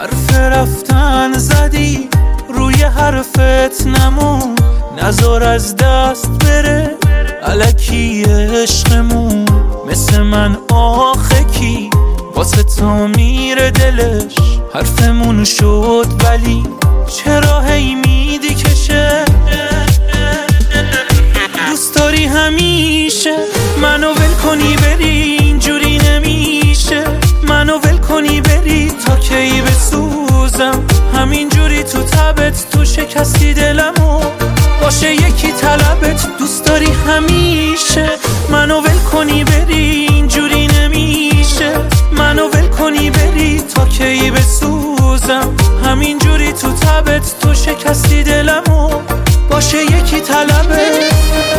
حرف رفتن زدی روی حرفت نمون، نذار از دست بره الکی عشقمون. مثل من آخه کی واسه تو میره دلش، حرفمون شد ولی چرا هی میدی کشه. دوست داری همیشه منو ول کنی بری، اینجوری نمیشه. منو ول کنی بری تا کی بسوزم، همینجوری تو تبت تو شکستی دلمو، باشه یکی طلبت. دوست داری همیشه منو ول کنی بری، اینجوری نمیشه. منو ول کنی بری تا کی بسوزم، همینجوری تو تبت تو شکستی دلمو، باشه یکی طلبت.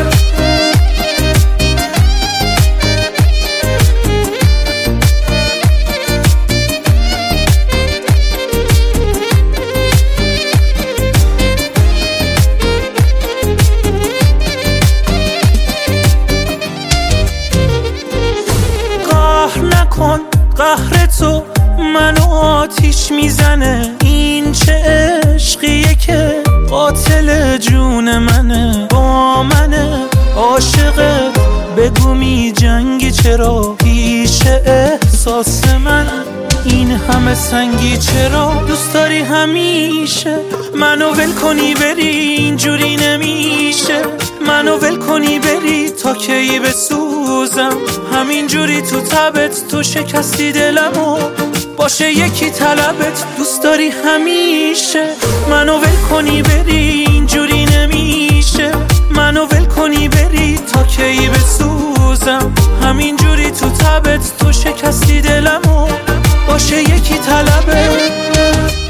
نکن قهر تو منو آتیش میزنه، این چه عشقیه که قاتل جون منه. با منه عاشقت بگو می جنگی چرا، پیش احساس من این همه سنگی چرا. دوست داری همیشه منو ول کنی بری، اینجوری نمیشه. منو ول کنی بری تا کی بسوزم، همینجوری تو تبت تو شکستی دلمو، باشه یکی طلبت. دوست داری همیشه منو ول کنی بری، اینجوری نمیشه. منو ول کنی بری تا کی بسوزم، همینجوری تو تبت تو شکستی دلمو، باشه یکی طلبت.